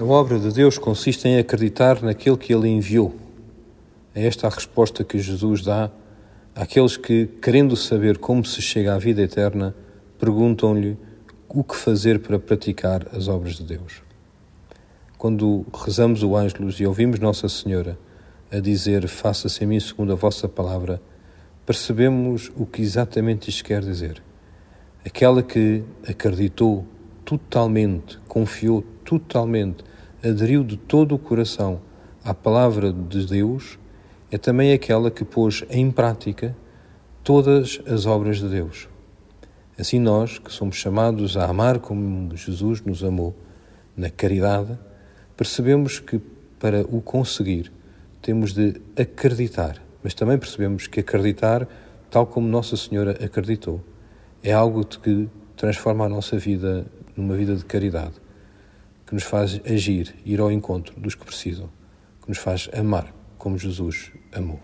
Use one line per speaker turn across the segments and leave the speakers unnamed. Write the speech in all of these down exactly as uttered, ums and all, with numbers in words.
A obra de Deus consiste em acreditar naquele que Ele enviou. É esta a resposta que Jesus dá àqueles que, querendo saber como se chega à vida eterna, perguntam-lhe o que fazer para praticar as obras de Deus. Quando rezamos o Ângelus e ouvimos Nossa Senhora a dizer faça-se em mim segundo a vossa palavra, percebemos o que exatamente isto quer dizer. Aquela que acreditou totalmente, confiou totalmente, aderiu de todo o coração à palavra de Deus, é também aquela que pôs em prática todas as obras de Deus. Assim nós, que somos chamados a amar como Jesus nos amou, na caridade, percebemos que para o conseguir temos de acreditar, mas também percebemos que acreditar, tal como Nossa Senhora acreditou, é algo de que transforma a nossa vida numa vida de caridade, que nos faz agir, ir ao encontro dos que precisam, que nos faz amar como Jesus amou.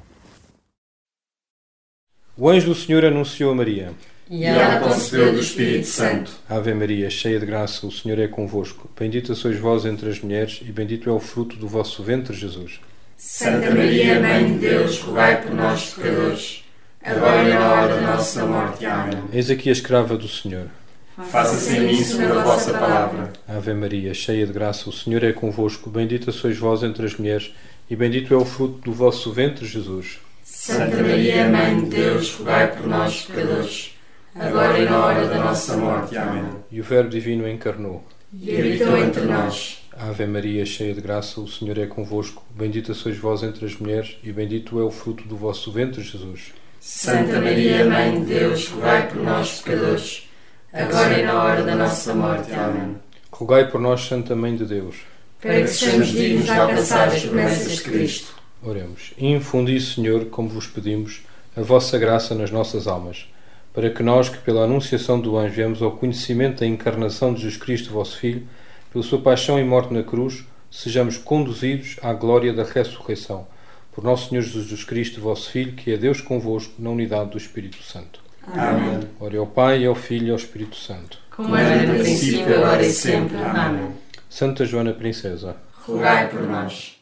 O anjo do Senhor anunciou a Maria.
E ela concebeu do Espírito Santo.
Ave Maria, cheia de graça, o Senhor é convosco. Bendita sois vós entre as mulheres e bendito é o fruto do vosso ventre, Jesus.
Santa Maria, Mãe de Deus, rogai por nós, pecadores, agora e na hora da nossa morte. Amém.
Eis aqui a escrava do Senhor.
Faça-se em mim segundo a vossa palavra.
Ave Maria, cheia de graça, o Senhor é convosco. Bendita sois vós entre as mulheres e bendito é o fruto do vosso ventre, Jesus.
Santa Maria, Mãe de Deus, rogai por nós, pecadores, agora e na hora da nossa morte. Amém.
E o Verbo Divino encarnou
E habitou entre nós.
Ave Maria, cheia de graça, o Senhor é convosco. Bendita sois vós entre as mulheres e bendito é o fruto do vosso ventre, Jesus.
Santa Maria, Mãe de Deus, rogai por nós, pecadores, agora e na hora da nossa morte. Amém.
Rogai por nós, Santa Mãe de Deus,
para que sejamos dignos de alcançar as promessas de Cristo.
Oremos. Infundi, Senhor, como vos pedimos, a vossa graça nas nossas almas, para que nós, que pela anunciação do anjo viemos ao conhecimento da encarnação de Jesus Cristo, vosso Filho, pela sua paixão e morte na cruz, sejamos conduzidos à glória da ressurreição. Por nosso Senhor Jesus Cristo, vosso Filho, que é Deus convosco, na unidade do Espírito Santo.
Amém.
Ore ao Pai, ao Filho e ao Espírito Santo.
Como era no princípio, agora e sempre. Amém.
Santa Joana Princesa,
rogai por nós.